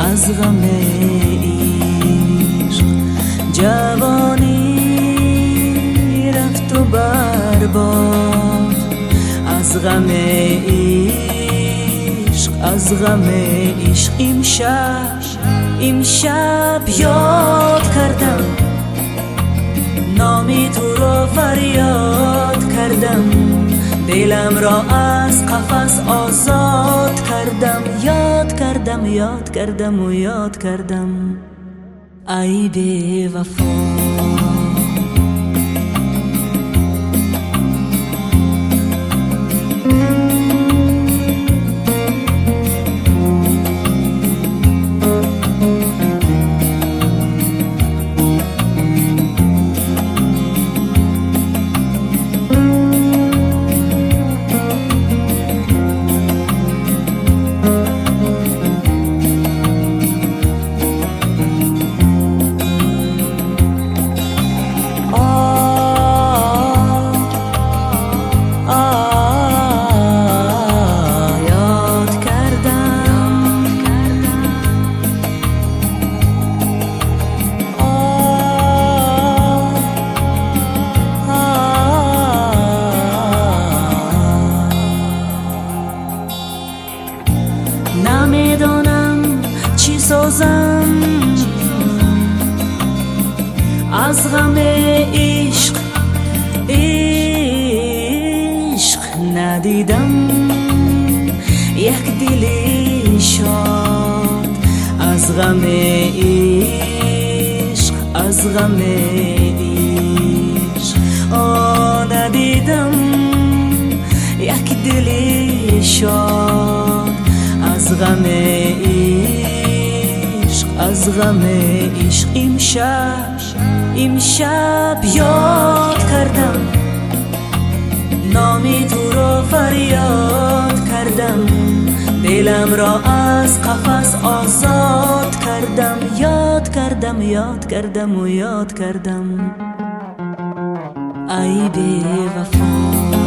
از غم عشق. جوانی رفت و برباد از غم عشق، از غم عشق. امشب یاد کردم نامی تو را فریاد کردم، دلم را از قفس آزاد کردم. یاد کردم ای بی وفا. نمیدانم چی سازم از غم عشق. عشق ندیدم یک دل شاد از غم عشق، از غم عشق. ندیدم یک دل شاد از غم عشق، از غم عشق. امشب یاد کردم نامی تو را فریاد کردم، دلم را از قفس آزاد کردم. یاد کردم ای بی وفا.